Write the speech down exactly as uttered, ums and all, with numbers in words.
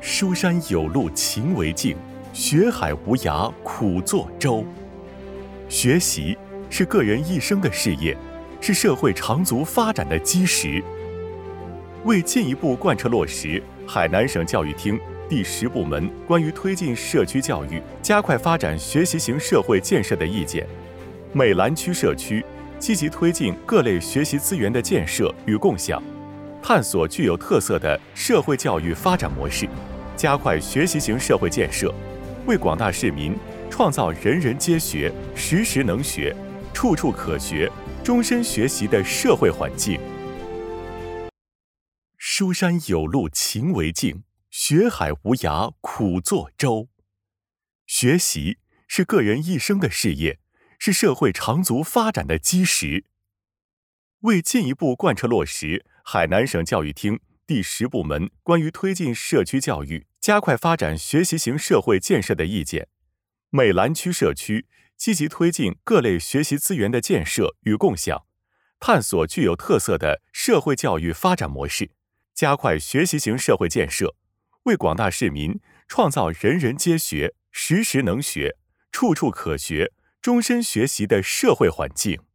书山有路勤为径，学海无涯苦作舟。学习是个人一生的事业，是社会长足发展的基石。为进一步贯彻落实海南省教育厅第十部门关于推进社区教育、加快发展学习型社会建设的意见，美兰区社区积极推进各类学习资源的建设与共享，探索具有特色的社会教育发展模式，加快学习型社会建设，为广大市民创造人人皆学、时时能学、处处可学、终身学习的社会环境。书山有路勤为径，学海无涯苦作舟。学习是个人一生的事业，是社会长足发展的基石。为进一步贯彻落实海南省教育厅第十部门关于推进社区教育、加快发展学习型社会建设的意见，美兰区社区积极推进各类学习资源的建设与共享，探索具有特色的社会教育发展模式，加快学习型社会建设，为广大市民创造人人皆学、时时能学、处处可学、终身学习的社会环境。